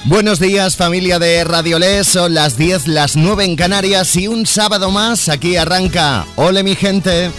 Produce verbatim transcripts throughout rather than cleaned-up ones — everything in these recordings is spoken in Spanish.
Buenos días, familia de Radiolé, son las diez, las nueve en Canarias y un sábado más aquí arranca Ole mi gente.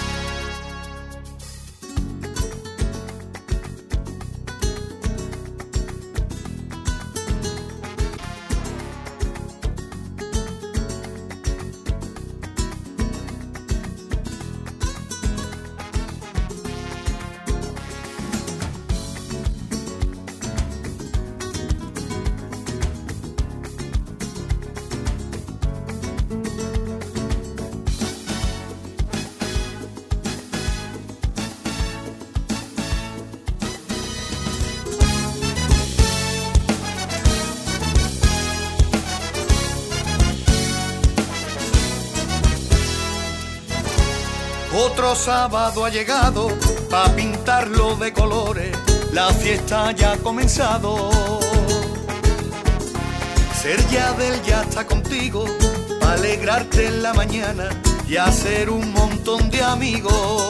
Otro sábado ha llegado pa' pintarlo de colores, la fiesta ya ha comenzado. Ser ya del ya está contigo, pa' alegrarte en la mañana y hacer un montón de amigos.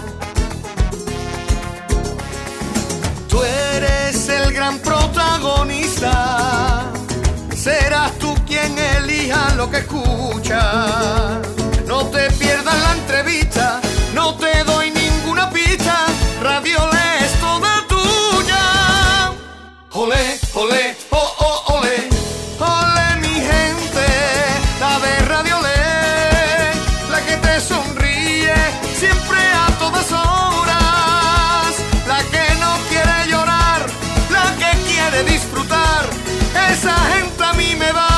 Tú eres el gran protagonista, serás tú quien elija lo que escuchas. No te pierdas la entrevista, no te doy ninguna pista, Radiolé es toda tuya. Olé, olé, oh, oh, olé, olé mi gente, la de Radiolé, la que te sonríe siempre a todas horas, la que no quiere llorar, la que quiere disfrutar, esa gente a mí me va.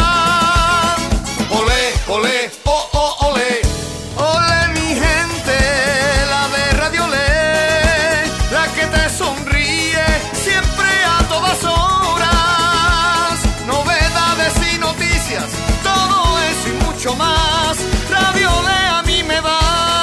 Olé, olé, oh, oh, olé, olé mi gente, la de Radiolé, la que te sonríe siempre a todas horas, novedades y noticias, todo eso y mucho más, Radiolé a mí me va.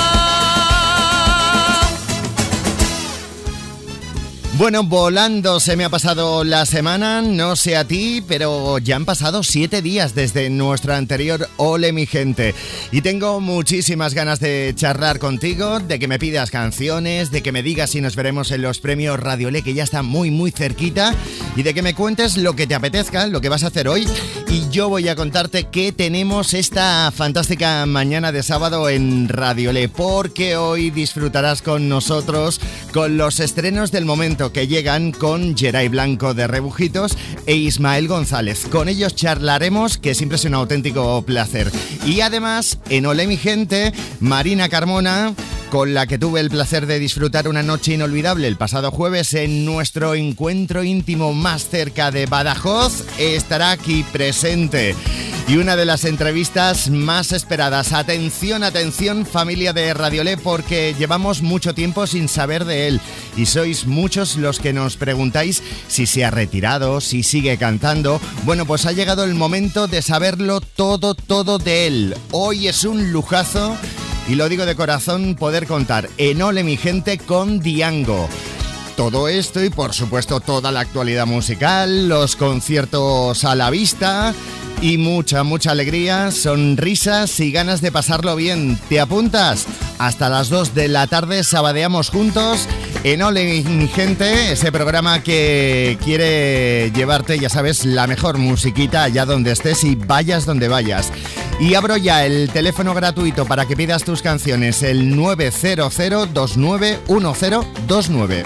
Bueno, volando se me ha pasado la semana, no sé a ti, pero ya han pasado siete días desde nuestro anterior Ole mi gente. Y tengo muchísimas ganas de charlar contigo, de que me pidas canciones, de que me digas si nos veremos en los premios Radiolé, que ya están muy muy cerquita, y de que me cuentes lo que te apetezca, lo que vas a hacer hoy. Y yo voy a contarte qué tenemos esta fantástica mañana de sábado en Radiolé, porque hoy disfrutarás con nosotros con los estrenos del momento que llegan con Geray Blanco de Rebujitos e Ismael González. Con ellos charlaremos, que siempre es un auténtico placer. Y además, en Ole mi gente, Marina Carmona, con la que tuve el placer de disfrutar una noche inolvidable el pasado jueves en nuestro encuentro íntimo más cerca de Badajoz, estará aquí presente. Y una de las entrevistas más esperadas. Atención, atención, familia de Radiolé, porque llevamos mucho tiempo sin saber de él. Y sois muchos los que nos preguntáis si se ha retirado, si sigue cantando. Bueno, pues ha llegado el momento de saberlo todo, todo de él. Hoy es un lujazo, y lo digo de corazón, poder contar en Ole mi gente con Diango. Todo esto y por supuesto toda la actualidad musical, los conciertos a la vista y mucha, mucha alegría, sonrisas y ganas de pasarlo bien. ¿Te apuntas? Hasta las dos de la tarde sabadeamos juntos en Ole mi gente, ese programa que quiere llevarte, ya sabes, la mejor musiquita allá donde estés y vayas donde vayas. Y abro ya el teléfono gratuito para que pidas tus canciones, el nueve cero cero dos nueve uno cero dos nueve.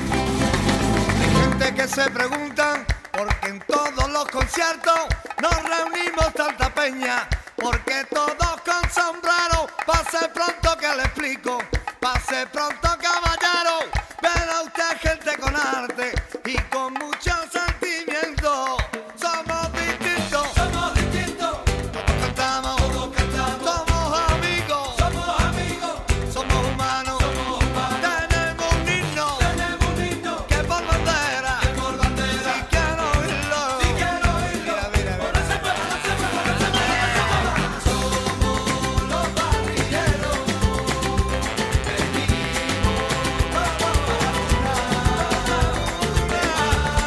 Hay gente que se pregunta por qué en todos los conciertos nos reunimos tanta peña, porque todos con sombrero. Pase pronto que le explico, pase pronto caballero, verá usted gente con arte y con mucho sentimiento. Somos distintos, somos distintos, todos cantamos, todos cantamos, somos amigos, somos amigos, somos humanos, somos humanos. Tenemos un himno, tenemos un himno, que por bandera, que por bandera, si quiero oírlo, si quiero oírlo, mira, mira, mira. Somos los pandilleros, venimos todos a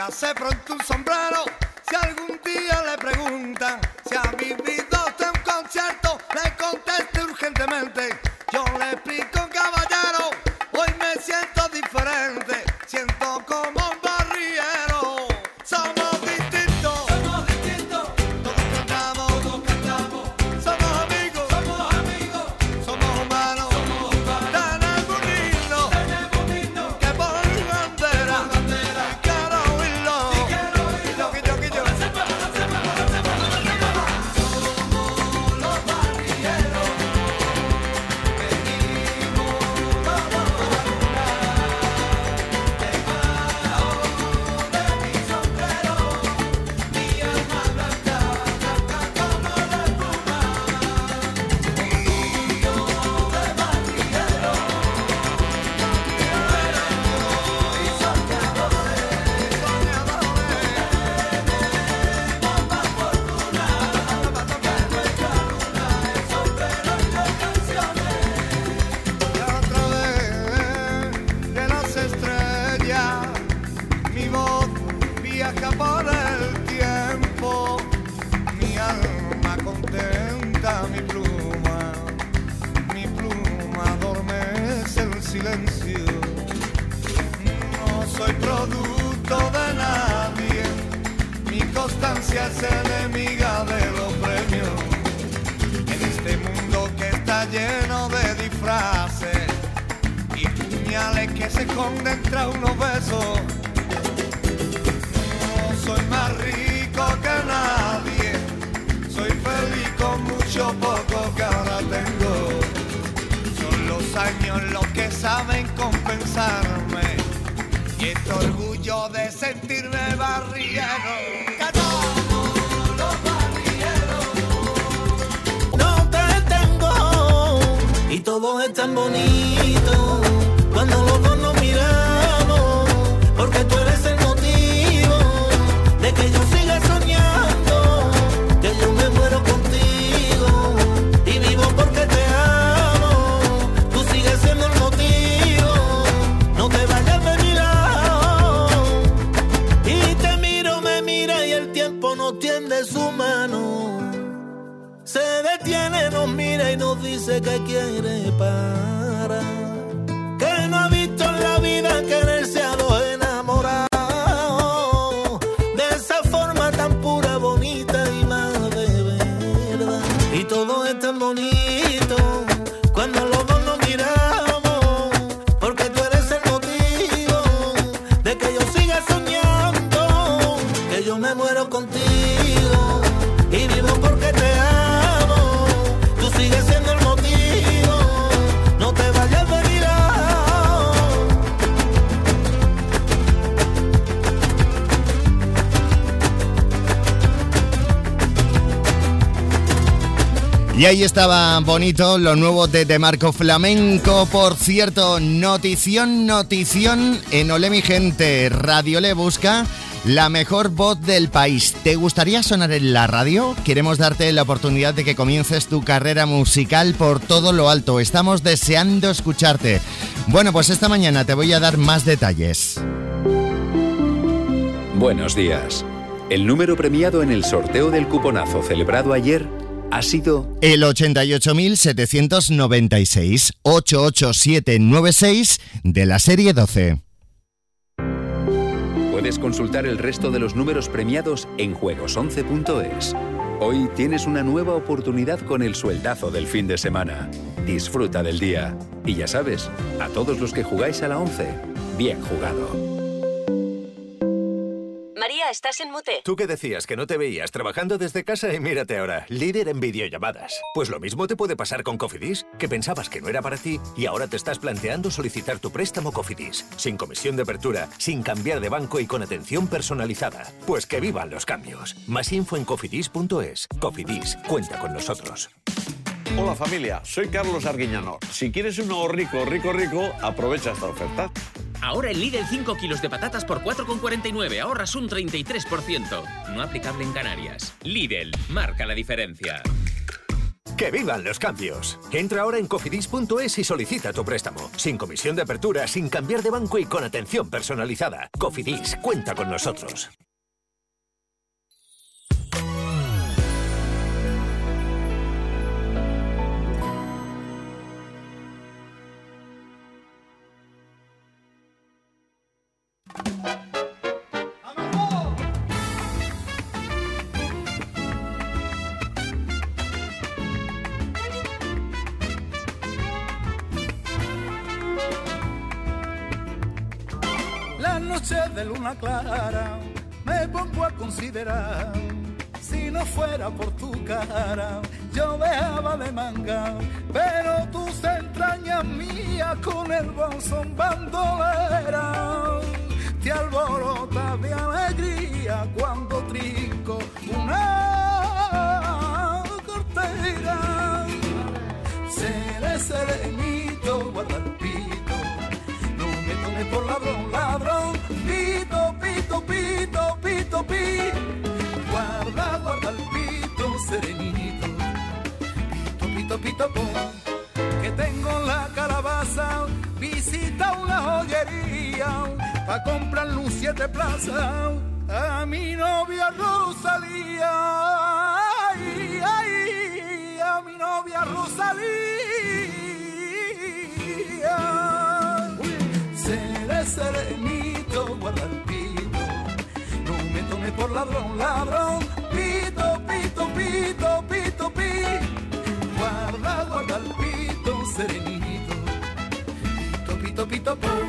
póngase pronto un sombrero. Si algún día le preguntan si ha vivido usted un concierto, le conteste urgentemente. Yo le explico, caballero, hoy me siento diferente, siento como un barriero. Somos distintos, somos distintos, todos cantamos, todos cantamos. Somos amigos, somos amigos, somos humanos, somos humanos. Tenemos un himno, tenemos un himno que por mi bandera, bandera, quiero oírlo, sí quiero oírlo, que yo, que yo. Somos los barrilleros, venimos como a debajo de mi sombrero, mi alma blanca, blanca como la espuma. Niño de barrillero, y soñadores, soñadores, tenemos más fortuna que nuestra luna, el sombrero y las canciones. Y a través de las estrellas, mi voz viaja por el tiempo, mi alma contenta, mi pluma, mi pluma adormece el silencio. No soy producto de nadie, mi constancia es enemiga de los premios. En este mundo que está lleno de disfraces y puñales que se esconden tras unos besos, no soy más rico que nadie, soy feliz con mucho poco que ahora tengo. Son los años los que saben compensarme y este orgullo de sentirme barrillero. ¡Cantamos los barrilleros! No te tengo y todo es tan bonito cuando los dos nos miramos, porque tú eres el motivo de que yo siga soñando, que yo me muero contigo y vivo porque te amo. Tú sigues siendo el motivo, no te vayas de mi lado. Y te miro, me mira y el tiempo nos tiende su mano. Se detiene, nos mira y nos dice que quiere parar, que no ha visto en la vida quererse a dos enamorados de esa forma tan pura, bonita y más de verdad. Y todo es tan bonito cuando los dos nos miramos, porque tú eres el motivo de que yo siga soñando, que yo me muero contigo y vivo porque te amo. Tú sigues siendo el motivo, no te vayas de mi lado. Y ahí estaba bonito lo nuevo de De Marco Flamenco. Por cierto, notición, notición en Ole mi gente. Radio Le busca la mejor voz del país. ¿Te gustaría sonar en la radio? Queremos darte la oportunidad de que comiences tu carrera musical por todo lo alto. Estamos deseando escucharte. Bueno, pues esta mañana te voy a dar más detalles. Buenos días. El número premiado en el sorteo del cuponazo celebrado ayer ha sido el ochenta y ocho mil setecientos noventa y seis, ocho ocho siete nueve seis de la serie doce. Puedes consultar el resto de los números premiados en juegos once punto es. Hoy tienes una nueva oportunidad con el sueldazo del fin de semana. Disfruta del día. Y ya sabes, a todos los que jugáis a la once, bien jugado. María, estás en mute. ¿Tú qué decías? Que no te veías trabajando desde casa y mírate ahora, líder en videollamadas. Pues lo mismo te puede pasar con Cofidis, que pensabas que no era para ti y ahora te estás planteando solicitar tu préstamo Cofidis. Sin comisión de apertura, sin cambiar de banco y con atención personalizada. Pues que vivan los cambios. Más info en cofidis punto es. Cofidis, cuenta con nosotros. Hola familia, soy Carlos Arguiñano. Si quieres un nuevo rico, rico, rico, aprovecha esta oferta. Ahora en Lidl cinco kilos de patatas por cuatro con cuarenta y nueve, ahorras un treinta y tres por ciento. No aplicable en Canarias. Lidl, marca la diferencia. ¡Que vivan los cambios! Entra ahora en cofidis punto es y solicita tu préstamo. Sin comisión de apertura, sin cambiar de banco y con atención personalizada. Cofidis, cuenta con nosotros. De luna clara me pongo a considerar, si no fuera por tu cara yo dejaba de mangar, pero tus entrañas mías con el bolsón bandolera te alborotas de alegría cuando trinco una cortera. Seré serenito, guarda el pito, no me tomes por ladrón, ladrón. Pito, pito, pito, pito, pito, guarda, guarda el pito, serenito. Pito, pito, pito, pum, que tengo en la calabaza, visita una joyería, pa' comprarle un siete plaza a mi novia Rosalía. Ay, ay, a mi novia Rosalía. Seré serenito, guarda el pito, no me tomes por ladrón, ladrón. Pito, pito, pito, pito, pito, guarda, guarda el pito, serenito. Pito, pito, pito, pum.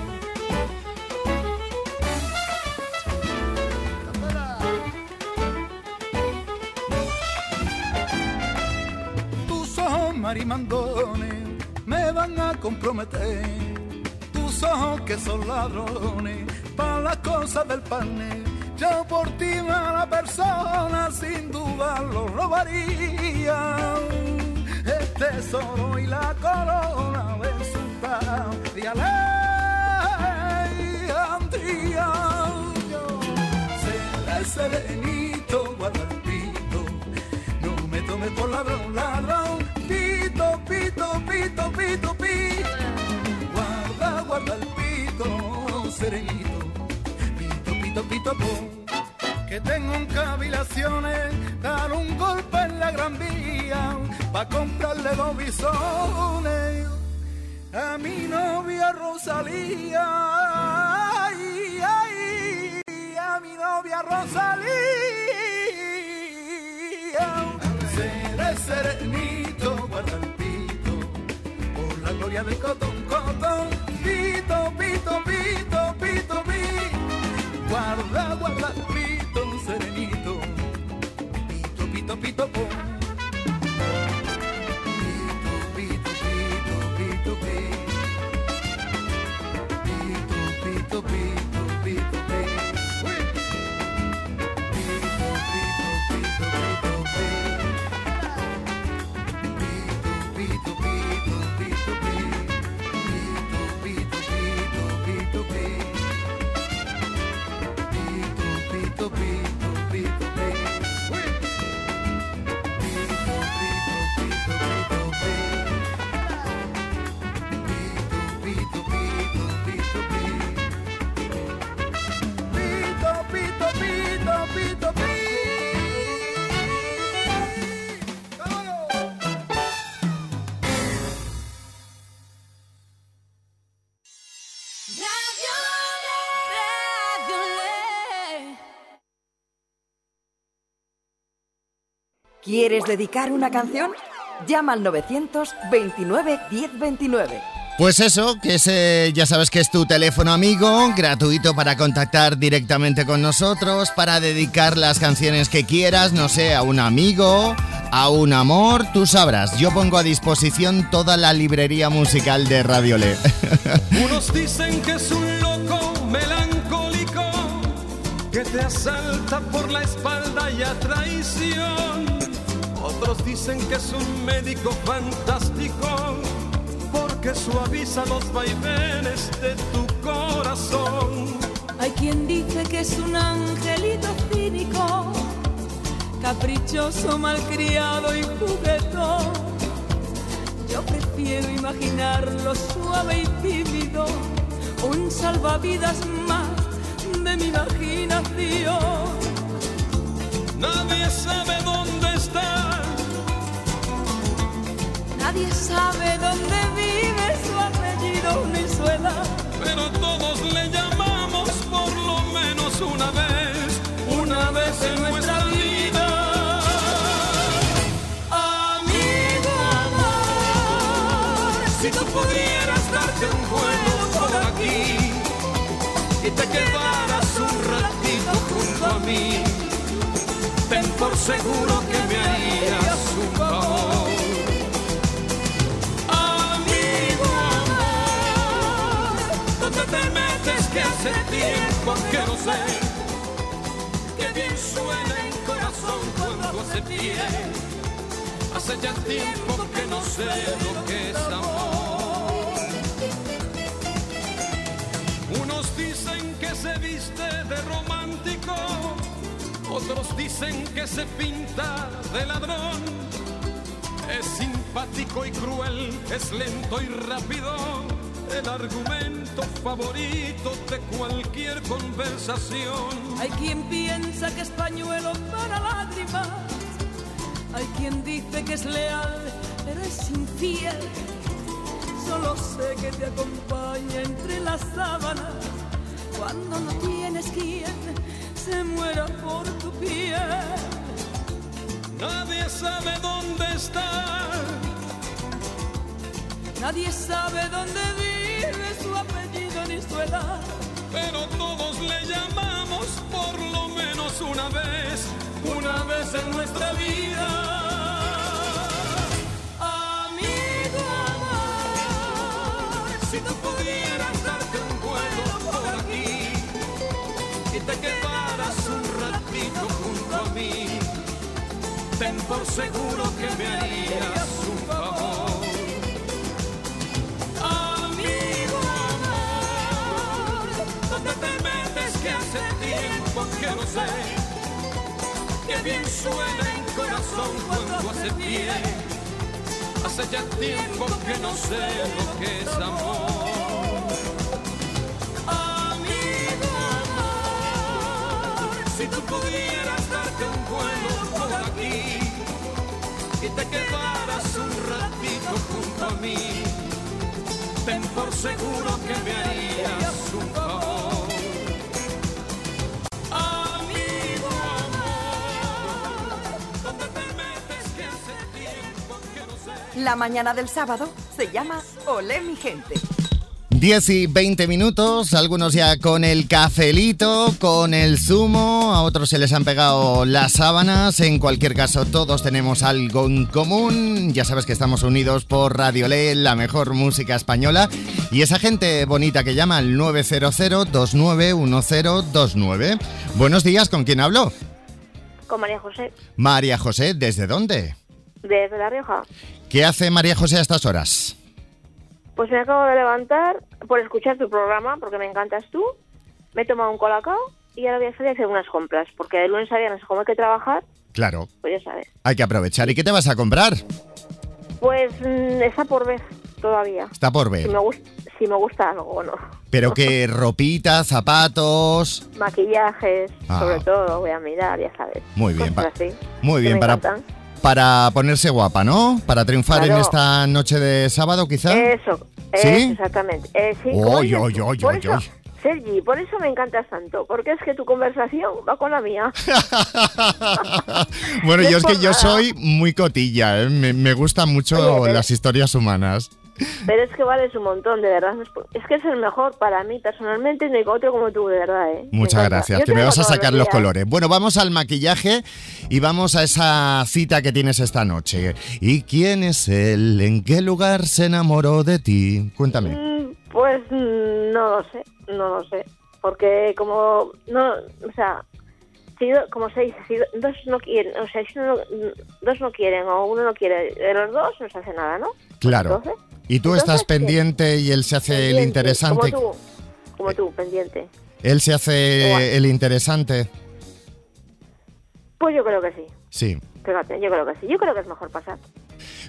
Tus ojos marimandones me van a comprometer, tus ojos que son ladrones para las cosas del pan. Yo por ti, mala persona, sin duda lo robaría, el tesoro y la corona del sultán de Alejandría. Seré serenito, guarda el pito, no me tomes por ladrón, ladrón. Pito, pito, pito, pito, pito, guarda, guarda el pito, serenito. Pito, pito, pito, pum, que tengo en cavilaciones, dar un golpe en la Gran Vía, pa' comprarle dos bisones a mi novia Rosalía. Ay, ay, a mi novia Rosalía. Seré serenito, guarda el pito, por la gloria del cotón, cotón. Pito, pito, pito, pito, pito, guarda, guarda el pito, serenito. Pito, pito, pito, pum. Pito, pito, pito, pito, pito, pito, pito, pito, pito, ¿Quieres dedicar una canción? Llama al novecientos veintinueve diez veintinueve. Pues eso, que ese ya sabes que es tu teléfono amigo, gratuito para contactar directamente con nosotros, para dedicar las canciones que quieras, no sé, a un amigo, a un amor, tú sabrás. Yo pongo a disposición toda la librería musical de Radio Le. Unos dicen que es un loco melancólico que te asalta por la espalda y a traición. Otros dicen que es un médico fantástico porque suaviza los vaivenes de tu corazón. Hay quien dice que es un angelito cínico, caprichoso, malcriado y juguetón. Yo prefiero imaginarlo suave y tímido, un salvavidas más de mi imaginación. Nadie sabe dónde está, nadie sabe dónde vive, su apellido ni su edad, pero todos le llamamos por lo menos una vez, una vez en nuestra vida. Amigo amor, Si tú pudieras darte un vuelo por aquí y te quedaras un ratito junto a mí, ten por seguro que me harías un favor. Amigo amor, ¿dónde te metes que hace tiempo que no sé? Que bien suena el corazón cuando hace pie. Hace ya tiempo que no sé lo que es amor. Unos dicen que se viste de romántico, otros dicen que se pinta de ladrón. Es simpático y cruel, es lento y rápido, el argumento favorito de cualquier conversación. hay quien piensa que es pañuelo para lágrimas, hay quien dice que es leal, pero es infiel. Solo sé que te acompaña entre las sábanas, cuando no tienes quien se muera por tu piel. Nadie sabe dónde está, nadie sabe dónde vive, su apellido ni su edad, pero todos le llamamos por lo menos una vez, una vez en nuestra vida. amigo amor. Si tú pudieras darte un vuelo por aquí y te quedaras un ratito junto a mí, ten por seguro que me harías un favor. Amigo amor, ¿dónde te metes que hace tiempo que no sé? Que bien suena el corazón cuando hace pie. Hace ya tiempo que no sé lo que es amor. Amigo amor, si tú pudieras darte un vuelo por aquí y te quedaras un ratito junto a mí, ten por seguro que me harías un favor. Amigo amor, ¿dónde te metes que hace tiempo que no sé? La mañana del sábado se llama Olé mi gente. diez y veinte minutos, algunos ya con el cafelito, con el zumo, a otros se les han pegado las sábanas. En cualquier caso, todos tenemos algo en común. Ya sabes que estamos unidos por Radio Olé, la mejor música española, y esa gente bonita que llama al nueve cero cero, dos nueve uno cero dos nueve. Buenos días, ¿con quién hablo? Con María José, María José, ¿desde dónde? desde La Rioja. ¿Qué hace María José a estas horas? Pues me acabo de levantar por escuchar tu programa, porque me encantas tú. Me he tomado un colacao y ahora voy a salir a hacer unas compras, porque de lunes a viernes como hay que trabajar, Claro, pues ya sabes. hay que aprovechar. ¿Y qué te vas a comprar? Pues mm, está por ver todavía. Está por ver. Si me, gust- si me gusta algo o no. Pero que ropita, zapatos... Maquillajes, Ah. sobre todo, voy a mirar, ya sabes. Muy bien, Cosas pa- así. Muy que bien, me para, encantan. para ponerse guapa, ¿no? Para triunfar en Claro. esta noche de sábado, quizá. Eso, ¿Sí? eso, exactamente. Eh, sí, ¿cómo Oy, dices oy, tú? oy, Por oy, eso, oy. Sergi, por eso me encantas tanto, porque es que tu conversación va con la mía. Bueno, No yo es es que por yo nada. soy muy cotilla, ¿eh? me, me gustan mucho Oye, pero- las historias humanas. Pero es que vales un montón, de verdad. Es que es el mejor para mí personalmente, no hay otro como tú, de verdad, ¿eh? Me Muchas encanta. gracias, Yo que te me veo vas a todos sacar los los días. colores. Bueno, vamos al maquillaje y vamos a esa cita que tienes esta noche. ¿Y quién es él? ¿En qué lugar se enamoró de ti? Cuéntame. Mm, Pues mm, no lo sé, no lo sé. Porque como, no, o sea, si do- como se dice, si do- dos no quieren, o sea, si uno, dos no quieren o uno no quiere, de los dos no se hace nada, ¿no? Claro. Entonces, Y tú entonces, estás ¿qué? pendiente y él se hace el Pendiente, interesante. Como tú, como tú, pendiente. Él se hace Igual. el interesante. Pues yo creo que sí. Sí. Fíjate, yo creo que sí. Yo creo que es mejor pasar.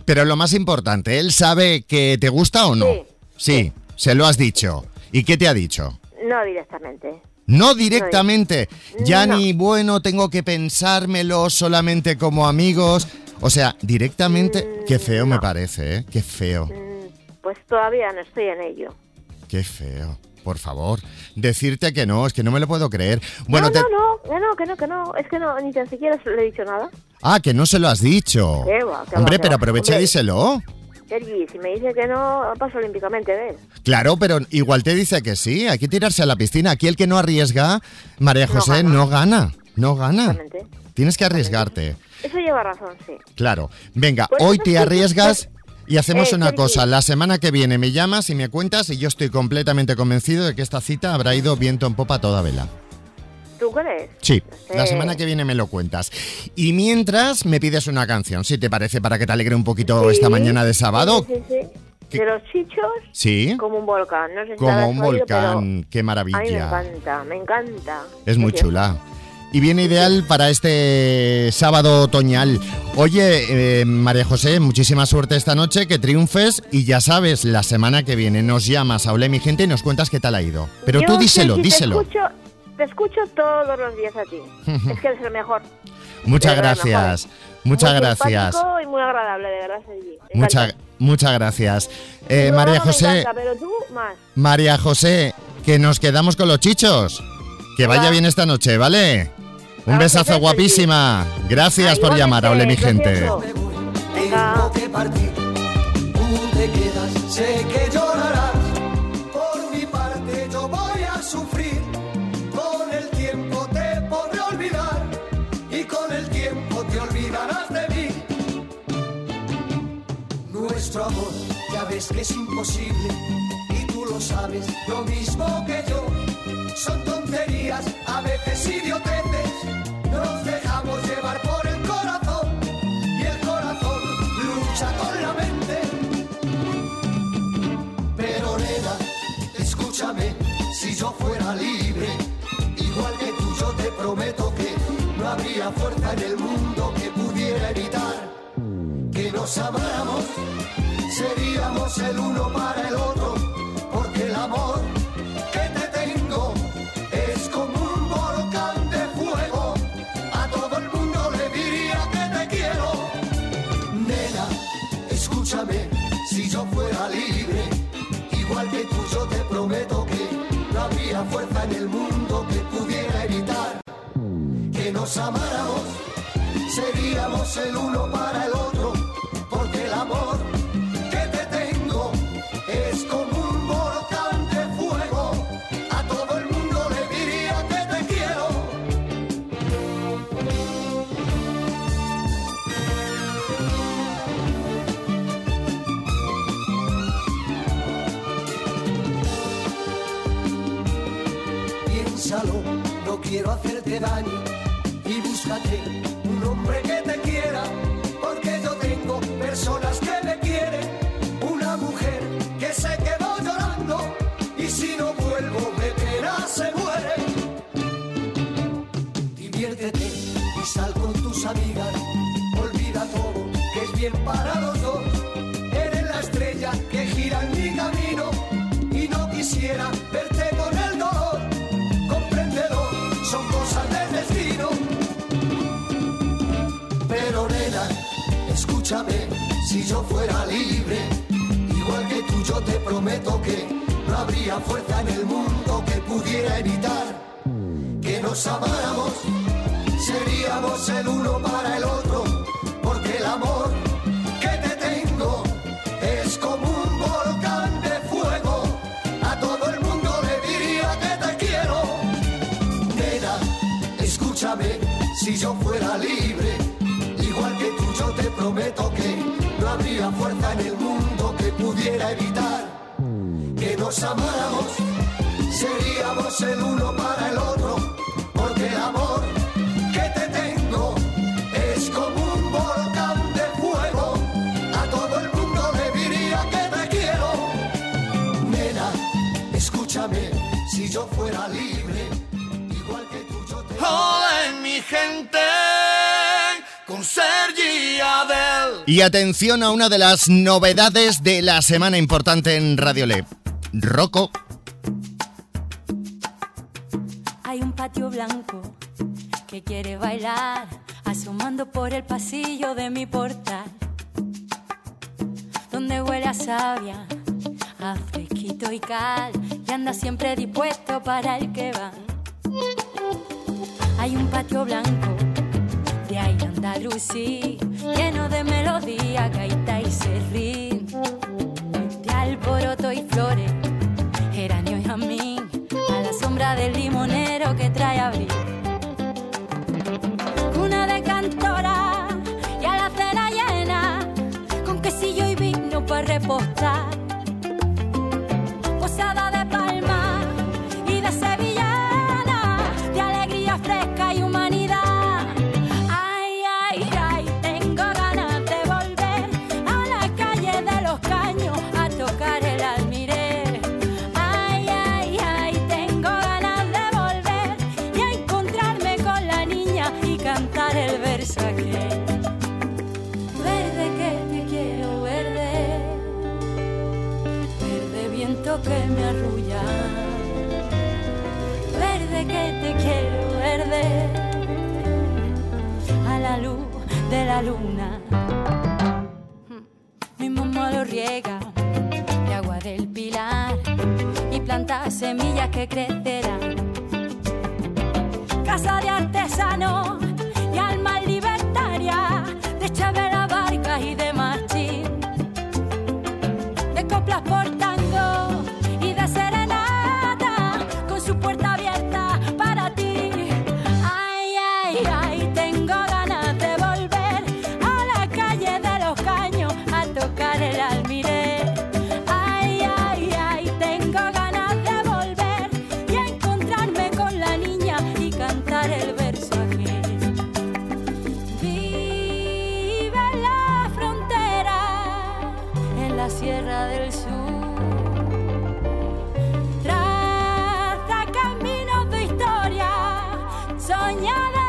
Pero lo más importante, ¿él sabe que te gusta o no? Sí. Sí, se lo has dicho. ¿Y qué te ha dicho? No directamente. No directamente. No, Ya no. ni bueno, tengo que pensármelo solamente como amigos. O sea, directamente, Mm, qué feo no. me parece, ¿eh? Qué feo, Mm, Pues todavía no estoy en ello. qué feo. Por favor, decirte que no, es que no me lo puedo creer. Bueno, no, te... no, no, que no, que no, que no. Es que no, ni tan siquiera le he dicho nada. Ah, que no se lo has dicho. Qué va, qué va, Hombre, qué pero va. aprovecha y Hombre. díselo. Sergi, si me dice que no, paso olímpicamente de él. Claro, pero igual te dice que sí, hay que tirarse a la piscina. Aquí el que no arriesga, María José, no gana, no gana. Exactamente. Tienes que arriesgarte. Eso lleva razón, sí. Claro. Venga, Pues hoy no te sé, arriesgas y hacemos Eh, una Sergi. cosa. La semana que viene me llamas y me cuentas y yo estoy completamente convencido de que esta cita habrá ido viento en popa a toda vela. ¿Tú crees? Sí, la Sí. semana que viene me lo cuentas. Y mientras me pides una canción, si te parece, para que te alegre un poquito Sí, esta mañana de sábado. Sí, sí, sí. ¿Qué? De los chichos, Sí, como un volcán. No sé si como habrás un oído, volcán, qué pero a mí me maravilla. encanta, me encanta. Es muy chula. Y viene ideal para este sábado otoñal. Oye, eh, María José, muchísima suerte esta noche, que triunfes y ya sabes, la semana que viene nos llamas a Olé mi gente y nos cuentas qué tal ha ido. Pero Yo, tú díselo, Sergi, díselo. Te escucho, te escucho todos los días a ti. Es que eres el mejor. Muchas de verdad, gracias, muchas Muy gracias. simpático y muy agradable, de verdad, Sergi. Me Muchas, encanta. muchas gracias. Tu Eh, programa María me José, encanta, pero tú más. María José, que nos quedamos con los chichos. Que vaya Hola. bien esta noche, ¿vale? Un Gracias, besazo Sergi. guapísima. Gracias Ah, por llamar a Olé mi igualmente, gente. lo siento. Venga. Tengo que partir, tú te quedas, sé que llorarás. Por mi parte yo voy a sufrir. Con el tiempo te podré olvidar y con el tiempo te olvidarás de mí. Nuestro amor ya ves que es imposible y tú lo sabes, lo mismo que yo. Son tonterías, a veces idioteces. Nos dejamos llevar por el corazón y el corazón lucha con la mente. Pero nena, escúchame, si yo fuera libre, igual que tú yo te prometo que no habría fuerza en el mundo que pudiera evitar que nos amáramos. Seríamos el uno para el otro, porque el amor que te tengo es como un volcán de fuego. A todo el mundo le diría que te quiero. Nena, escúchame, si yo fuera libre, igual que tú yo te prometo que no habría fuerza en el mundo que pudiera evitar que nos amáramos. Seríamos el uno para el otro, porque el amor que te tengo es como un volcán de fuego. A todo el mundo le diría que te quiero. Piénsalo, no quiero hacerte daño y búscate un hombre que te quiera, porque yo tengo personas que me quieren. Una mujer que se quedó llorando y si no vuelvo de pena se muere. Diviértete y sal con tus amigas, olvida todo, que es bien para los dos. Eres la estrella que gira en mi camino y no quisiera verte con el dolor. Compréndelo, son cosas del destino. Pero nena, escúchame, si yo fuera libre, igual que tú yo te prometo que no habría fuerza en el mundo que pudiera evitar que nos amáramos. Seríamos el uno para el otro, porque el amor que te tengo es como un volcán de fuego. A todo el mundo le diría que te quiero. Nena, escúchame, si yo fuera libre, igual que tú yo te prometo que no habría fuerza en el mundo que pudiera evitar que nos amáramos. Seríamos el uno para el otro, porque el amor que te tengo es como un volcán de fuego. A todo el mundo le diría que te quiero. Nena, escúchame, si yo fuera libre, igual que tú yo te... Hola, mi gente, con Sergi y Adel. Y atención a una de las novedades de la semana importante en Radio L E P. Rocco. Hay un patio blanco que quiere bailar, asomando por el pasillo de mi portal, donde huele a savia, a fresquito y cal, y anda siempre dispuesto para el que va. Hay un patio blanco de aire andalusí, lleno de melodía, gaita y serrín, de alboroto y flores, geranio y jazmín, a la sombra del limonero que trae abril. Una de cantora y a la cena llena, con quesillo y vino para repostar. Posada de palma y de sevillana, de alegría fresca y humanidad. Ay, ay, ay, tengo ganas de volver a la calle de los Caños a tocar el almiré. Ay, ay, ay, tengo ganas de volver y a encontrarme con la niña y cantar el verso aquel. Verde que te quiero, verde, verde viento que me arrulla, verde que te quiero, verde, a la luz de la luna. Mi mamá lo riega de agua del pilar y planta semillas que crecerán. Casa de artesano y alma libertaria, de Chabela Vargas y de Machín, de coplas por tango y de serenata, con su puerta abierta para ti. Ay, ay, ay, tengo ganas de volver a la calle de los Caños a tocar el almiré. Ay, ay, ay, tengo ganas de volver y a encontrarme con la niña y cantar el verso aquel. Vive en la frontera, en la Sierra del Sur, traza caminos de historia soñada.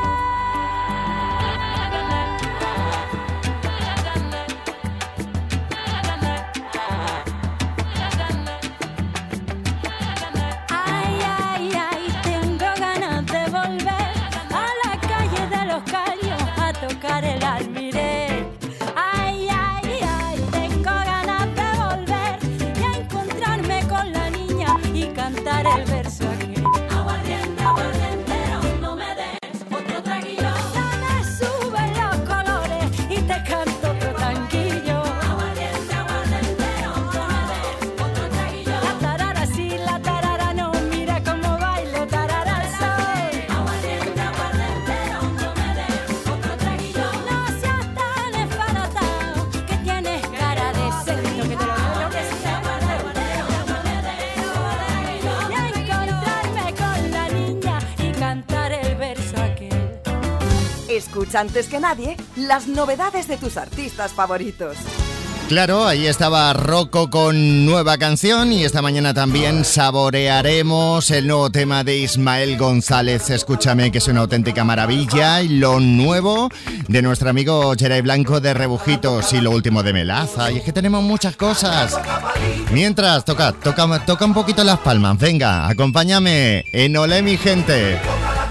Ay, ay, ay, tengo ganas de volver a la calle de los Caños a tocar el almiré. Ay, ay, ay, tengo ganas de volver y a encontrarme con la niña y cantar el verso aquel. Aguardiente, aguardientero, no me des otro traguillo. Ya me suben los colores y te canto otro tanquillo. Aguardiente, aguardientero, no me des otro traguillo. La tarara sí, la tarara no, mira cómo bailo, tarara al sol. Aguardiente, aguardientero, no me des otro traguillo. No seas tan esbaratado, que tienes cara de cerdo, que te lo digo que sea aguardientero, no me des otro traguillo. Y a encontrarme con la niña y cantar el verso aquel. Escucha antes que nadie las novedades de tus artistas favoritos. Claro, ahí estaba Rocco con nueva canción y esta mañana también saborearemos el nuevo tema de Ismael González, Escúchame, que es una auténtica maravilla, y lo nuevo de nuestro amigo Geray Blanco de Rebujitos y lo último de Melaza, y es que tenemos muchas cosas. Mientras, toca, toca, toca un poquito las palmas, venga, acompáñame en Olé mi gente.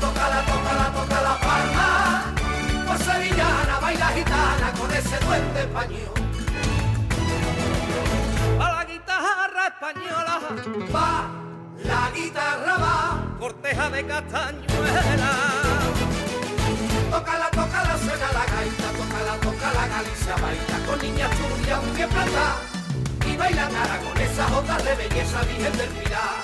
Pues sevillana, baila gitana con ese duende español. A la guitarra española va, la guitarra va, corteja de castañuela. Tócala, tócala, suena la gaita, tócala, tócala, Galicia baila con niñas turbias, un pie plata y bailan aragonesas, otras de belleza, virgen del Pilar.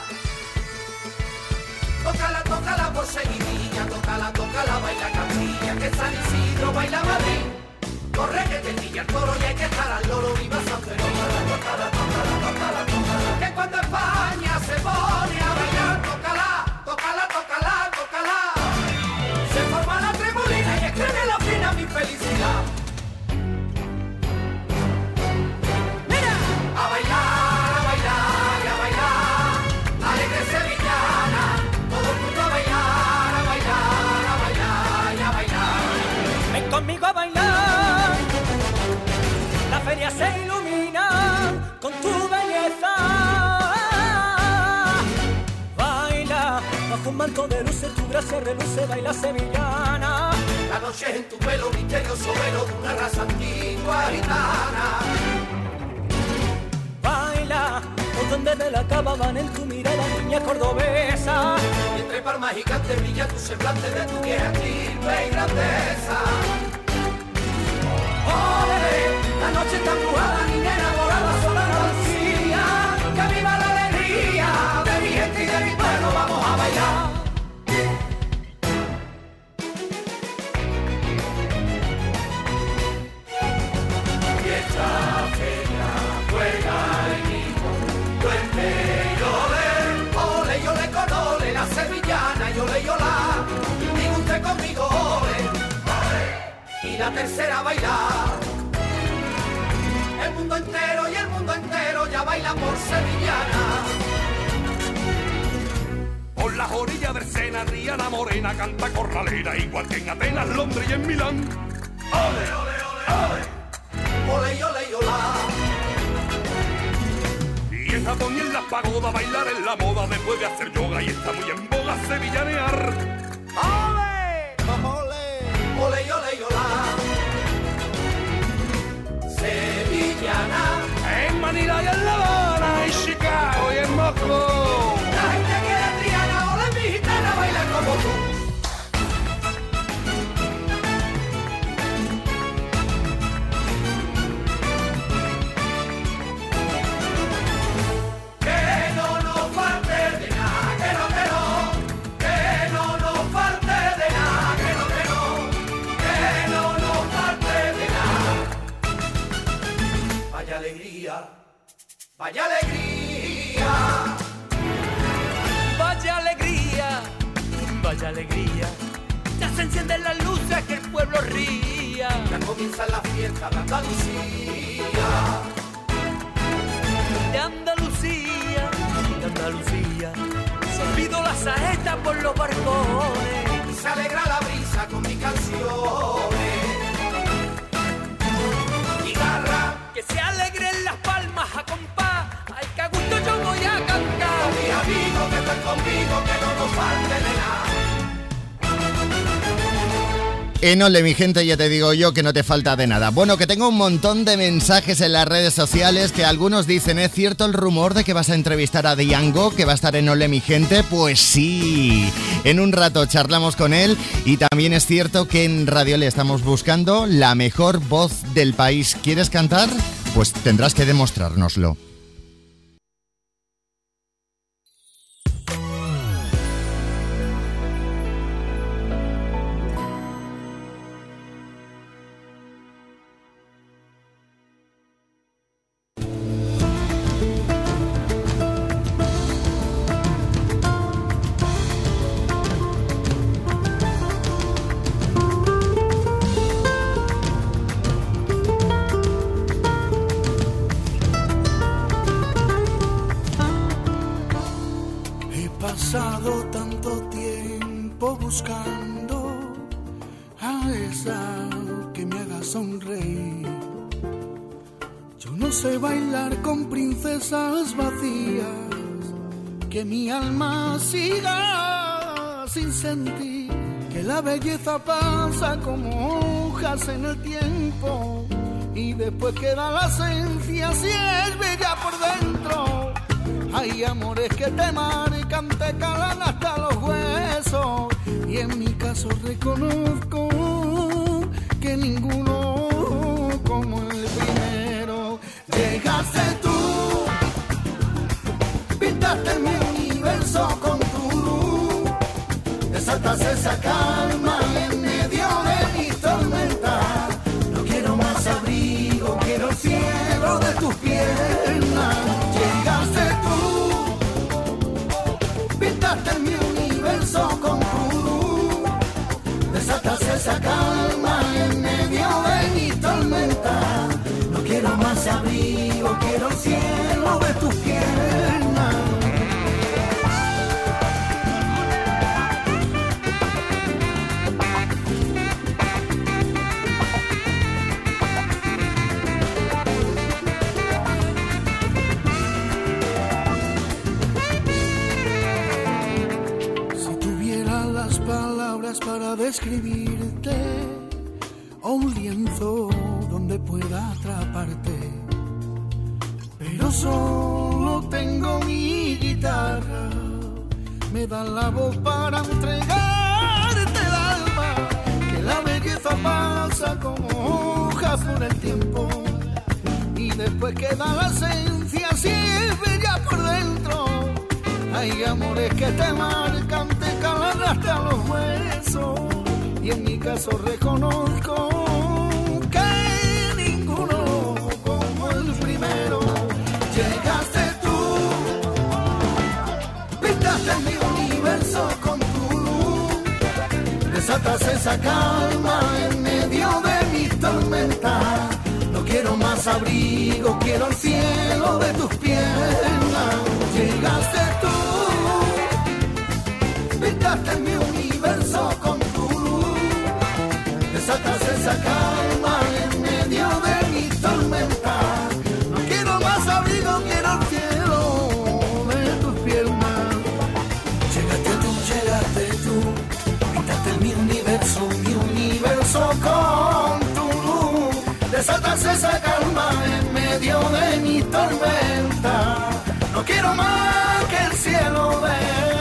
Tócala, tócala por seguidilla, tócala, tócala, baila Castilla, que San Isidro baila Madrid. Corre que te pilla el toro y hay que estar al loro, viva San Fernando. Tócala, tócala, tócala, tócala, que cuando España se pone a bailar, tócala, tócala, tócala, tócala. Se forma la tremolina y escribe la fina mi felicidad. Mira, a bailar, a bailar y a bailar, alegre sevillana, todo el mundo a bailar, a bailar, a bailar y a bailar. conmigo a bailar. La feria se ilumina con tu belleza. Baila bajo un manto de luces, tu gracia reluce, baila sevillana. La noche en tu pelo, misterioso velo de una raza antigua gitana. Baila por donde de la cava van en tu mirada, niña cordobesa. Y entre palmas gigantes brilla tu semblante de tu vieja estirpe y grandeza. Ole, la noche está embrujada, niña enamorada, sola Andalucía. Que viva la alegría de mi gente y de mi pueblo, vamos a bailar. Y esta feria juega el mismo duende y ole, ole y ole con ole, la sevillana y ole y ola. Diga usted conmigo ole, ole, y la tercera a bailar. El mundo entero y el mundo entero ya baila por sevillana. Por las orillas del Sena, Rihanna Morena canta corralera, igual que en Atenas, Londres y en Milán. Ole, ole, ole, ole, ole y ole y ola. Y en Japón y en las pagodas bailar en la moda después de hacer yoga y está muy en boga sevillanear. Ole, ole, ole y ole y ola. Sevillana, en Manila y en La Habana, en Chicago y en Moscú. La gente quiere Triana, ole mi gitana, baila como tú. Que no nos falte de nada, que no, que no. Que no nos falte de nada, que no, que no. Que no nos falte de nada. Vaya alegría, vaya alegría. Vaya alegría, vaya alegría. Ya se encienden las luces, que el pueblo ría. Ya comienza la fiesta de Andalucía. De Andalucía, de Andalucía. Se olvidó la saeta por los barcones. Y se alegra la brisa con mis canciones. Guitarra, que se alegren las palmas a compás. Ay, que a gusto yo voy a cantar. con mis amigos que están conmigo, que no nos falte de nada. En Ole, mi gente, ya te digo yo que no te falta de nada. Bueno, que tengo un montón de mensajes en las redes sociales que algunos dicen, ¿es cierto el rumor de que vas a entrevistar a Diango, que va a estar en Ole, mi gente? Pues sí, en un rato charlamos con él y también es cierto que en Radio Le estamos buscando la mejor voz del país. ¿Quieres cantar? Pues tendrás que demostrárnoslo. Pasado tanto tiempo buscando a esa que me haga sonreír. Yo no sé bailar con princesas vacías, que mi alma siga sin sentir, que la belleza pasa como hojas en el tiempo y después queda la esencia si es bella por dentro. Hay amores que te marcan, te calan hasta los huesos y en mi caso reconozco que ninguno como el primero. Llegaste tú, pintaste mi universo con tu luz, desatas esa calma en medio de mi tormenta. No quiero más abrigo, quiero el cielo de tus piernas. Llegaste en mi universo con tu luz, desatas esa calma en medio de mi tormenta. No quiero más abrigo, quiero el cielo de tus piernas. un lienzo donde pueda atraparte, pero solo tengo mi guitarra. Me da la voz para entregarte el alma, que la belleza pasa como hojas por el tiempo, y después queda la esencia si es bella por dentro. Hay amores que te marcan, te calan hasta los huesos, y en mi caso reconozco que ninguno como el primero. Llegaste tú, pintaste mi universo con tu luz, desatas esa calma en medio de mis tormentas. No quiero más abrigo, quiero el cielo de tus piernas. Llegaste tú, pintaste mi universo con tu luz, desatas esa calma en medio de mi tormenta. No quiero más abrigo, quiero el cielo de tus piernas. Llegaste tú, llegaste tú, pintaste mi universo, mi universo con tu luz, desatas esa calma en medio de mi tormenta. No quiero más que el cielo de...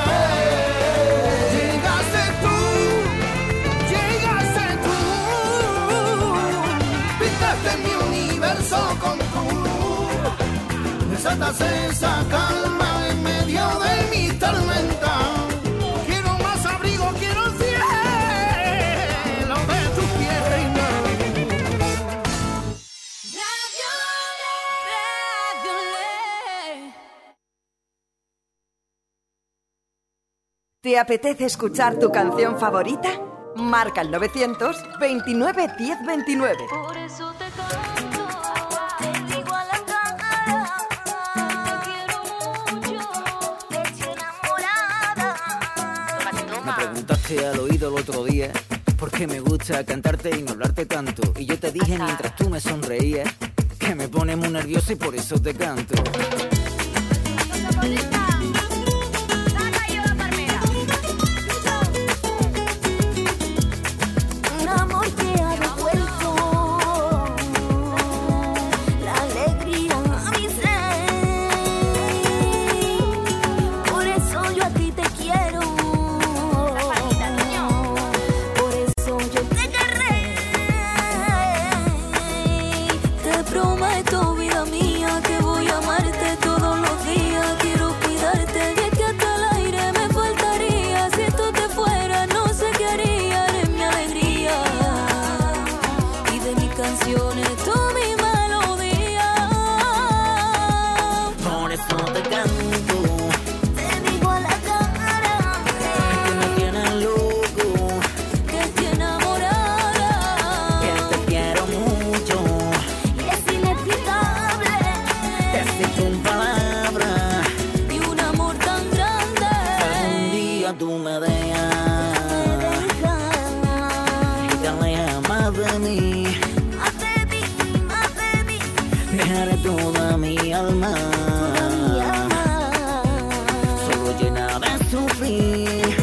Llegaste tú, llegaste tú, pintaste mi universo con tu luz, desatas esa calma en medio de mi tormenta. Quiero más abrigo, quiero el cielo de tus piernas. ¿Te apetece escuchar tu canción favorita? Marca el novecientos veintinueve diez veintinueve. Por eso te canto, te digo a la cara, te quiero mucho, te estoy enamorada. Me preguntaste al oído el otro día por qué me gusta cantarte y no hablarte tanto, y yo te dije mientras tú me sonreías que me pone muy nervioso y por eso te canto. Prometo, vida mía, que voy a amarte todos los días. Quiero cuidarte y es que hasta el aire me faltaría. Si tú te fueras no sé qué haría. Eres mi alegría y de mis canciones tú mi melodía. Por eso te canto, te digo a la cara que me tienes loco, que estoy enamorada, que te quiero mucho. Con palabras y un amor tan grande. Algún día tú me dejas y te alejas más de mí, más de mí, más de mí. dejaré toda mi alma, solo llena de sufrir.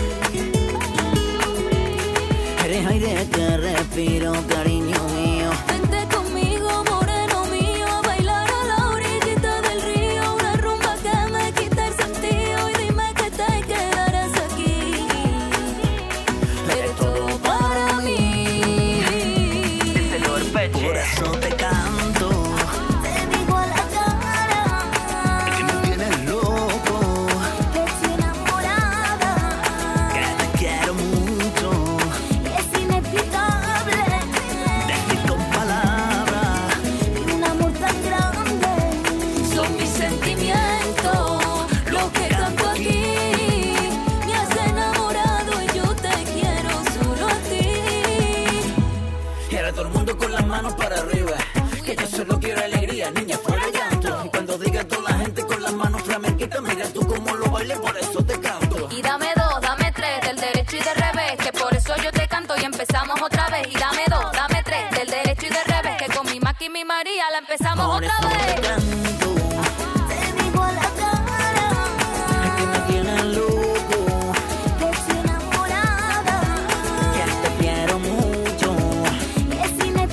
Eres aire que respiro, cariño mío. Vente conmigo, moreno mío, a bailar a la orillita del río. Una rumba que me quita el sentido y dime que te quedarás aquí. Eres todo para mí. Por eso te canto, te digo a la cara que me tienes loco, que estoy enamorada, que te quiero mucho. es inexplicable. Decir con palabras Y un amor tan grande. Son mis sentimientos los que canto aquí. Me has enamorado y yo te quiero solo a ti. y ahora todo el mundo con las manos para arriba, que yo solo quiero alegría, niña, fuera llanto. Y cuando diga toda la gente con las manos flamenquitas, mira tú cómo lo bailes, por eso te canto. Y dame dos, dame tres, del derecho y del revés, que por eso yo te canto y empezamos otra vez. Y dame dos, dame tres, del derecho y del revés, que con mi Maki y mi María la empezamos Por otra eso vez. te canto, Te digo a la cara que me tienes loco, que estoy enamorada, que te quiero mucho. es inexplicable.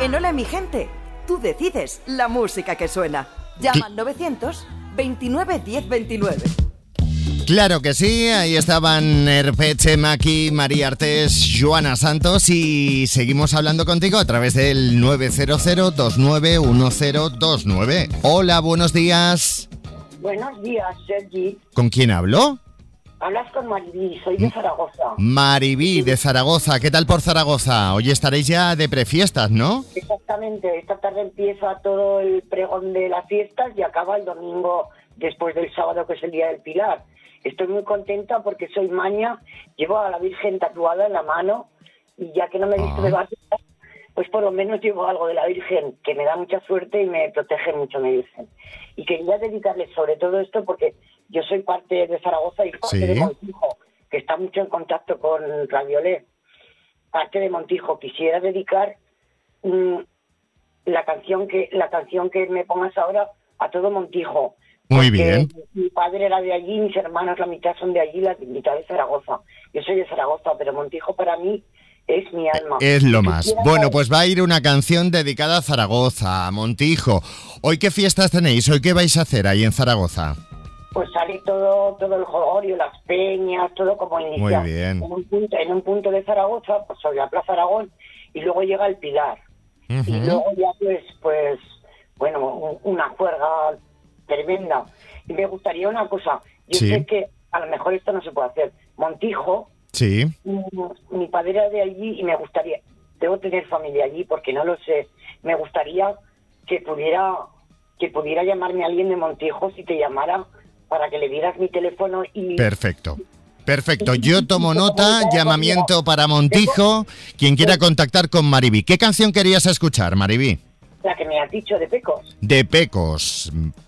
En Hola mi gente, tú decides la música que suena. Llama al novecientos veintinueve diez veintinueve. Claro que sí, ahí estaban Erpeche, Maki, María Artés, Joana Santos y seguimos hablando contigo a través del nueve cero cero dos nueve uno cero dos nueve. Hola, buenos días. Buenos días, Sergi. ¿Con quién hablo? Hablas con Maribí, soy de Zaragoza. Maribí, de Zaragoza. ¿Qué tal por Zaragoza? Hoy estaréis ya de prefiestas, ¿no? Exactamente, esta tarde empieza todo el pregón de las fiestas y acaba el domingo después del sábado, que es el Día del Pilar. Estoy muy contenta porque soy maña, llevo a la Virgen tatuada en la mano y ya que no me he visto de básica, pues por lo menos llevo algo de la Virgen, que me da mucha suerte y me protege mucho mi Virgen. Y quería dedicarle sobre todo esto porque yo soy parte de Zaragoza y parte Sí. de Montijo, que está mucho en contacto con Radiolet. Parte de Montijo. Quisiera dedicar mmm, la canción que la canción que me pongas ahora a todo Montijo. Muy Porque bien. Mi padre era de allí, mis hermanos la mitad son de allí, la mitad de Zaragoza. Yo soy de Zaragoza, pero Montijo para mí es mi alma. Es lo más. Quisiera Bueno, saber- pues va a ir una canción dedicada a Zaragoza, a Montijo. ¿Hoy qué fiestas tenéis? ¿Hoy qué vais a hacer ahí en Zaragoza? Pues sale todo todo el jolgorio, las peñas, todo como inicia. Muy bien. En un punto, en un punto de Zaragoza, pues sobre la Plaza Aragón, y luego llega el Pilar. Ujú. Y luego ya pues, pues bueno, un- una juerga tremenda. Y me gustaría una cosa, yo Sí. sé que a lo mejor esto no se puede hacer. Montijo, Sí. mm, mi padre era de allí y me gustaría, debo tener familia allí porque no lo sé, me gustaría que pudiera que pudiera llamarme alguien de Montijo, si te llamara, para que le dieras mi teléfono y... Perfecto. Perfecto. Yo tomo nota, llamamiento para Montijo. Quien quiera contactar con Maribí. ¿Qué canción querías escuchar, Maribí? La que me has dicho de Pecos. De Pecos.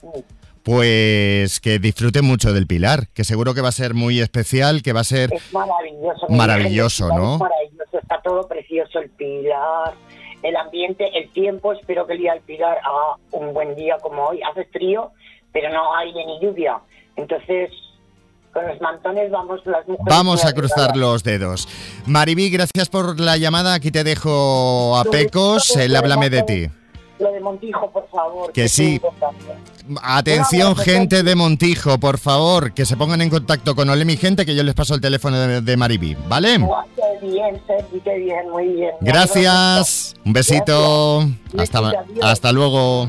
Pues que disfrute mucho del Pilar, que seguro que va a ser muy especial, que va a ser Es maravilloso. mi maravilloso, Virgen, ¿no? Es maravilloso, está todo precioso, el Pilar, el ambiente, el tiempo. Espero que el día del Pilar haga un buen día como hoy. Hace frío, pero no hay ni lluvia. Entonces, con los mantones vamos las mujeres... Vamos muy a cruzar abrigadas. los dedos. Maribí, gracias por la llamada. Aquí te dejo a Pecos, el háblame de ti. Lo de Montijo, por favor. Que es sí. muy importante. Atención, Un abrazo, gente de Montijo, por favor, que se pongan en contacto con Ole mi gente, que yo les paso el teléfono de, de Maribí, ¿vale? Guau, qué bien, Sergi, qué bien, muy bien. Gracias, un besito, hasta, Besito, adiós. hasta luego.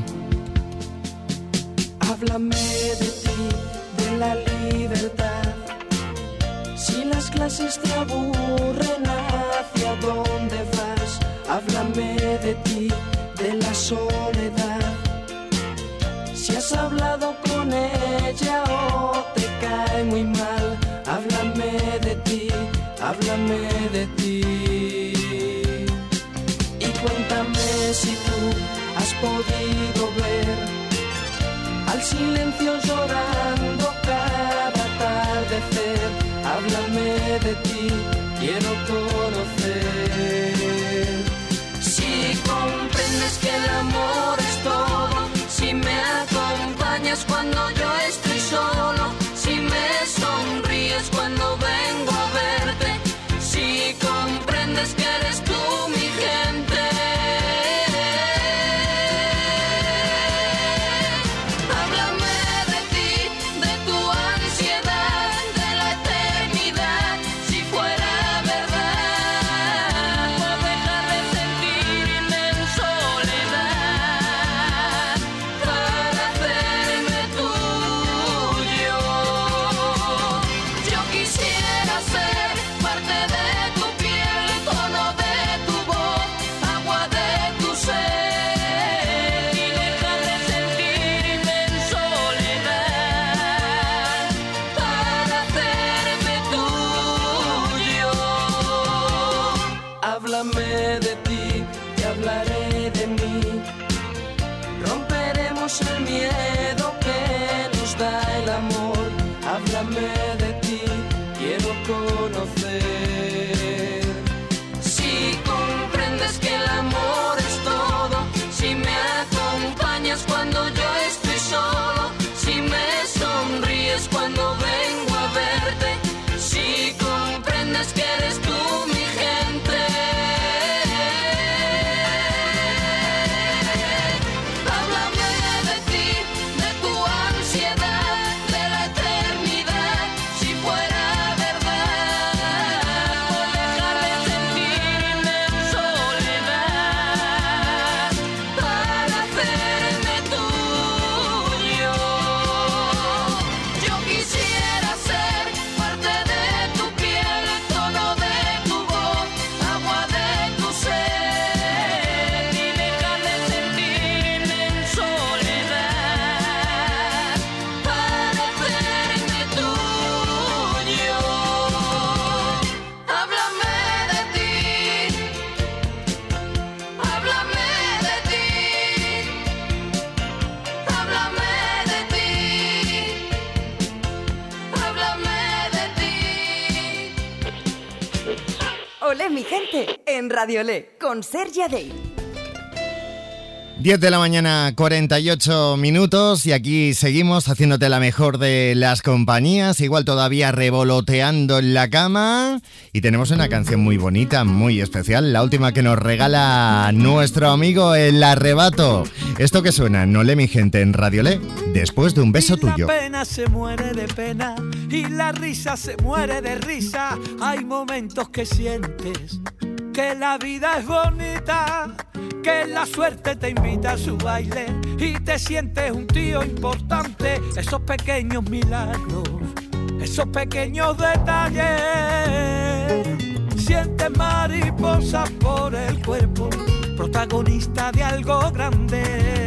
Háblame de ti, de la libertad. Si las clases te aburren, ¿hacia dónde vas? Háblame de ti, de la soledad. Si has hablado con ella o te cae muy mal, háblame de ti, háblame de ti. Y cuéntame si tú has podido ver al silencio llorando cada atardecer. Háblame de ti, quiero conocer. Si comprendes que el amor es todo, si me acompañas cuando yo estoy solo, si me sonríes cuando vengo a verte, si comprendes que eres tú mi gente. Háblame de ti, de tu ansiedad, de la eternidad, si fuera verdad, por dejar de sentirme en soledad, para hacerme tuyo. Yo quisiera ser parte de tu piel, tono de tu voz, agua de tu ser, y dejar de sentirme en soledad, para hacerme tuyo. Háblame de ti y hablaré de mí. Romperemos el miedo que nos da el amor. Háblame de ti, quiero conocer. Si comprendes que el amor es todo, si me acompañas cuando yo estoy solo, si me sonríes cuando vengo a verte, si comprendes que eres tú mi gente. Olé, mi gente, en Radio Olé, con Sergia Day. diez de la mañana, cuarenta y ocho minutos, y aquí seguimos haciéndote la mejor de las compañías, igual todavía revoloteando en la cama, y tenemos una canción muy bonita, muy especial, la última que nos regala nuestro amigo El Arrebato. Esto que suena, no le mi gente en Radio Le, después de un beso tuyo. La pena se muere de pena y la risa se muere de risa. Hay momentos que sientes que la vida es bonita, que la suerte te invita a su baile y te sientes un tío importante. Esos pequeños milagros, esos pequeños detalles, sientes mariposas por el cuerpo, protagonista de algo grande.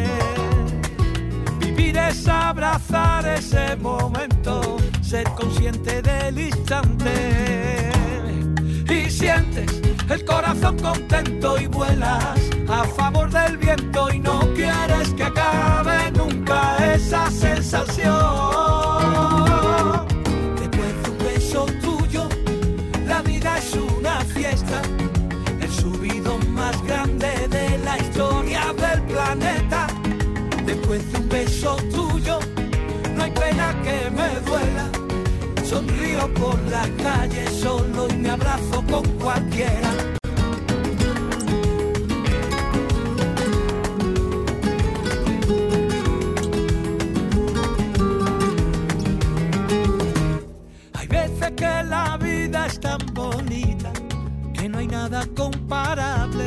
Vivir es abrazar ese momento, ser consciente del instante. Y sientes el corazón contento y vuelas a favor del viento y no quieres que acabe nunca esa sensación. Después de un beso tuyo, la vida es una fiesta, el subidón más grande de la historia del planeta. Después de un beso tuyo, no hay pena que me duela. Sonrío por la calle solo y me abrazo con cualquiera. Hay veces que la vida es tan bonita que no hay nada comparable.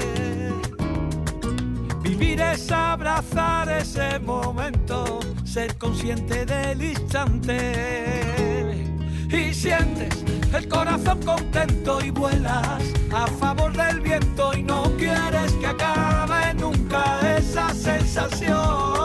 Vivir es abrazar ese momento, ser consciente del instante. Y sientes el corazón contento y vuelas a favor del viento y no quieres que acabe nunca esa sensación.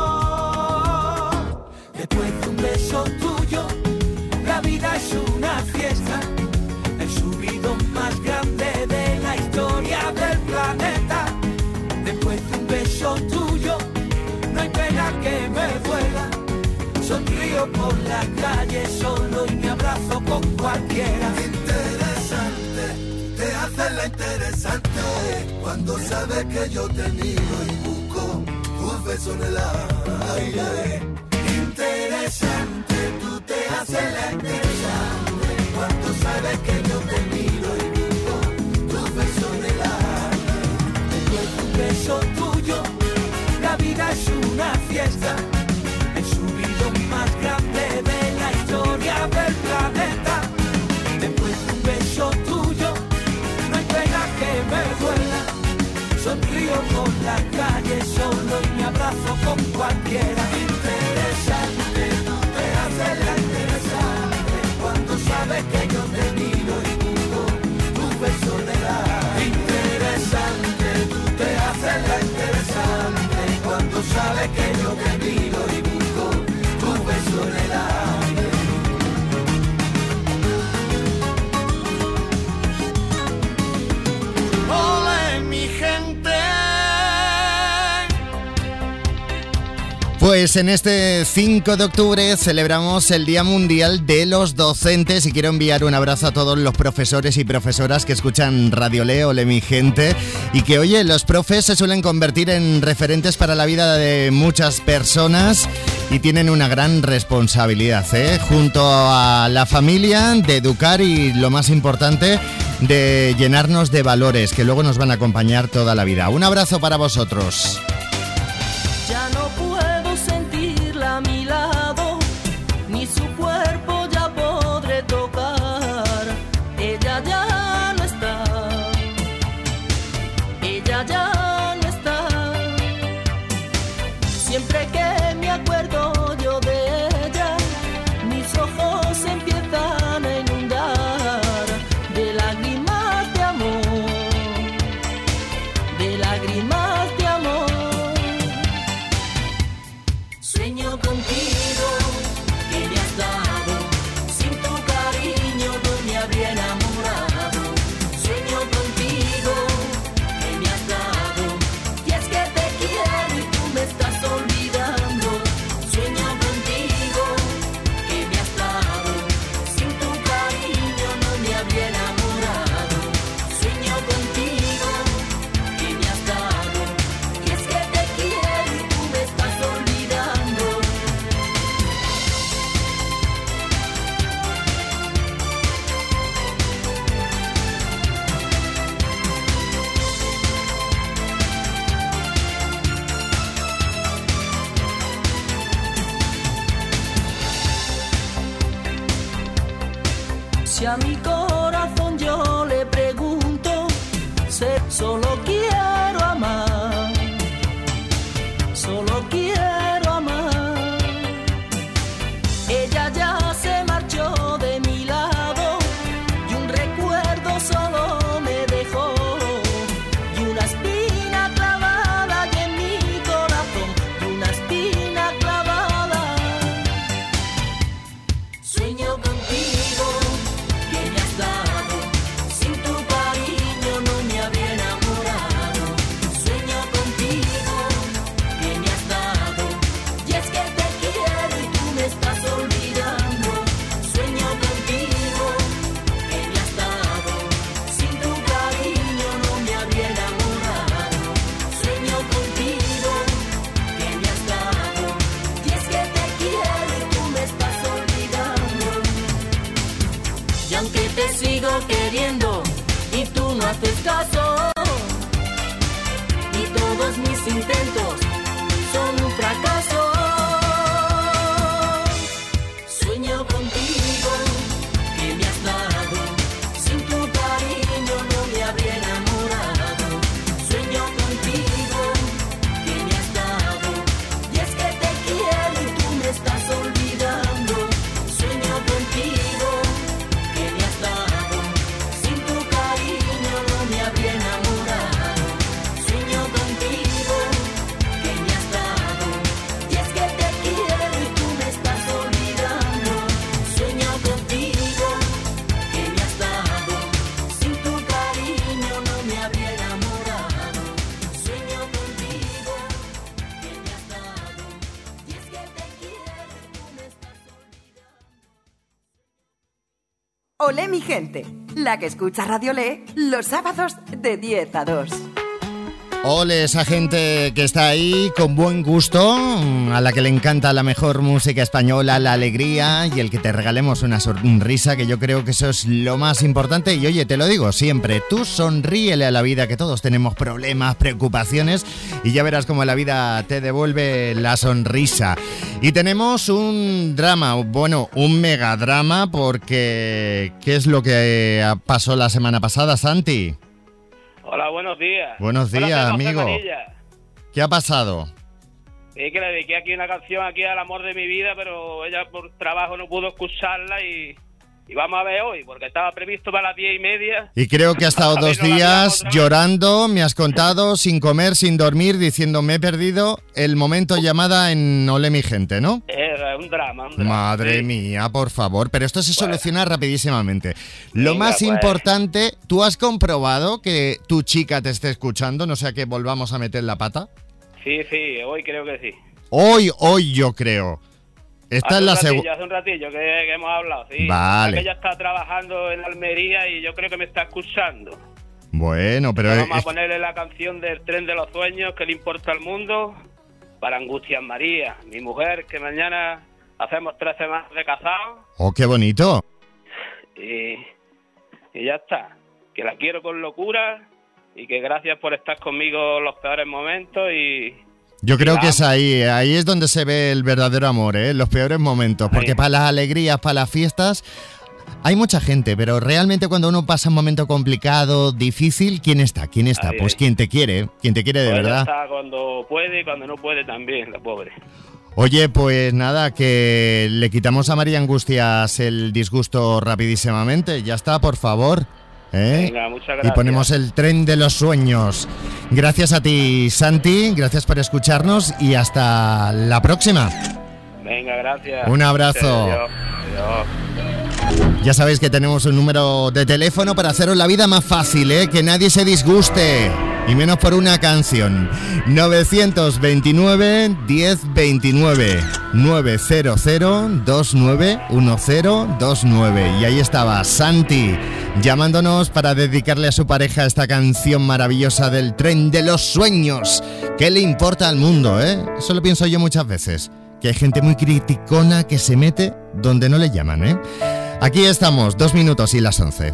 Después de un beso tuyo, la vida es una fiesta, el subidón más grande de la historia del planeta. Después de un beso tuyo, no hay pena que me duela. Sonrío por la calle solo y me abrazo con cualquiera. Interesante, te hace la interesante cuando sabes que yo te miro y busco tu beso en el aire. Interesante, tú te haces la interesante cuando sabes que yo te miro y busco tu beso en el aire. Después de un beso tuyo, la vida es una fiesta, el subidón más grande de la historia del planeta. Después de un beso tuyo, no hay pena que me duela. Sonrío por la calle solo y me abrazo con cualquiera. Interesante, tú te haces la interesante cuando sabes que yo te miro y busco tu beso de la. Interesante, tú te haces la interesante cuando sabes que yo te miro y busco tu beso en el aire. Ole, mi gente. Pues en este cinco de octubre celebramos el Día Mundial de los Docentes y quiero enviar un abrazo a todos los profesores y profesoras que escuchan Radio Le, Ole mi gente, y que oye, los profes se suelen convertir en referentes para la vida de muchas personas y tienen una gran responsabilidad, ¿eh? Junto a la familia, de educar y, lo más importante, de llenarnos de valores que luego nos van a acompañar toda la vida. Un abrazo para vosotros. Ya no puedo sentirla a mi lado, ni su cuerpo ya podré tocar. Ella ya no está, ella ya no está. Siempre que me acuerdo yo de ella, mis ojos se empiezan a inundar de lágrimas de amor, de lágrimas de amor. Sueño contigo, que me has dado, sin tu cariño no me habría enamorado. Sueño contigo, que me has dado, y es que te quiero y tú me estás olvidando. Sueño contigo, que me has dado, sin tu cariño no me habría enamorado. Sueño contigo. haces caso y todos mis intentos son un fracaso. Sueño contigo que me has dado, sin tu cariño no me habría enamorado. Sueño contigo que me has dado, y es que te quiero y tú me estás olvidando. Sueño contigo que me has dado, sin tu cariño no me habría enamorado. Sueño contigo que me has dado, y es que te quiero y tú me estás olvidando. Sueño contigo que me has dado, sin tu cariño no me habría enamorado. Sueño contigo que me has dado, y es que te quiero y tú me estás olvidando. Olé mi gente, la que escucha Radio Olé los sábados de diez a dos. Ole, esa gente que está ahí con buen gusto, a la que le encanta la mejor música española, la alegría y el que te regalemos una sonrisa, que yo creo que eso es lo más importante. Y oye, te lo digo siempre, tú sonríele a la vida, que todos tenemos problemas, preocupaciones, y ya verás cómo la vida te devuelve la sonrisa. Y tenemos un drama, bueno, un megadrama, porque ¿qué es lo que pasó la semana pasada, Santi? Hola, buenos días. Buenos días, Buenos amigo. Manilla. ¿Qué ha pasado? Sí, que le dediqué aquí una canción aquí al amor de mi vida, pero ella por trabajo no pudo escucharla y, y vamos a ver hoy, porque estaba previsto para las diez y media. Y creo que ha estado dos días llorando, me has contado, sin comer, sin dormir, diciendo me he perdido el momento llamada en Ole mi gente, ¿no? Era un drama, un drama. Madre sí. mía, por favor, pero esto se soluciona pues. rapidísimamente. Lo Venga, más pues. importante, ¿tú has comprobado que tu chica te esté escuchando? No sea que volvamos a meter la pata. Sí, sí, hoy creo que sí. Hoy, hoy yo creo. Esta hace es la un ratillo, segunda. hace un ratillo que, que hemos hablado, sí. Vale. Ella está trabajando en Almería y yo creo que me está escuchando. Bueno, pero... Vamos es- a ponerle la canción del Tren de los Sueños, que le importa al mundo, para Angustias María, mi mujer, que mañana hacemos tres semanas de casados Oh, qué bonito. y, y ya está. Que la quiero con locura y que gracias por estar conmigo en los peores momentos y... Yo creo la que es amo. ahí, ahí es donde se ve el verdadero amor, ¿eh? En los peores momentos, porque Ahí. para las alegrías, para las fiestas, hay mucha gente, pero realmente cuando uno pasa un momento complicado, difícil, ¿quién está? ¿Quién está? Ahí, Pues ahí. quien te quiere, quien te quiere de Pues ella verdad. está cuando puede y cuando no puede también, la pobre. Oye, pues nada, que le quitamos a María Angustias el disgusto rapidísimamente. Ya está, por favor. ¿eh? Venga, muchas Y gracias. ponemos el tren de los sueños. Gracias a ti, Santi, gracias por escucharnos y hasta la próxima. Venga, gracias. Un abrazo. Adiós. Adiós. Ya sabéis que tenemos un número de teléfono para haceros la vida más fácil, ¿eh? Que nadie se disguste, y menos por una canción. novecientos veintinueve, diez veintinueve, novecientos veintinueve, diez veintinueve. Y ahí estaba Santi, llamándonos para dedicarle a su pareja esta canción maravillosa del Tren de los Sueños. ¿Qué le importa al mundo, eh? Eso lo pienso yo muchas veces, que hay gente muy criticona que se mete donde no le llaman, ¿eh? Aquí estamos, dos minutos y las once.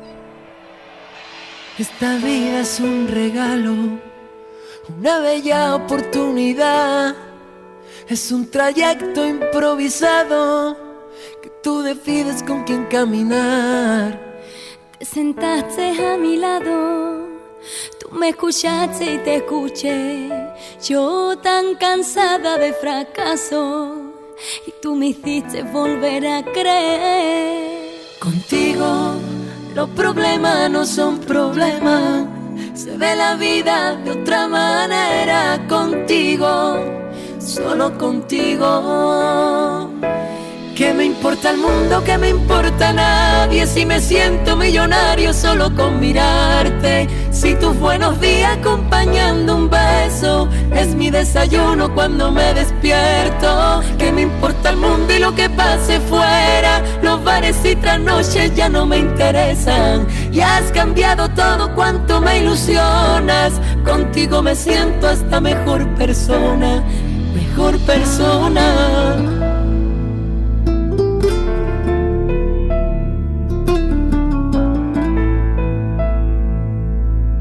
Esta vida es un regalo, una bella oportunidad. Es un trayecto improvisado que tú decides con quién caminar. Te sentaste a mi lado, tú me escuchaste y te escuché. Yo tan cansada de fracaso y tú me hiciste volver a creer. Contigo los problemas no son problemas, se ve la vida de otra manera. Contigo, solo contigo. ¿Qué me importa el mundo? ¿Qué me importa nadie? Si me siento millonario solo con mirarte. Si tus buenos días acompañando un beso es mi desayuno cuando me despierto. ¿Qué me importa el mundo y lo que pase fuera? Los bares y trasnoches ya no me interesan. Y has cambiado todo cuanto me ilusionas. Contigo me siento hasta mejor persona, mejor persona.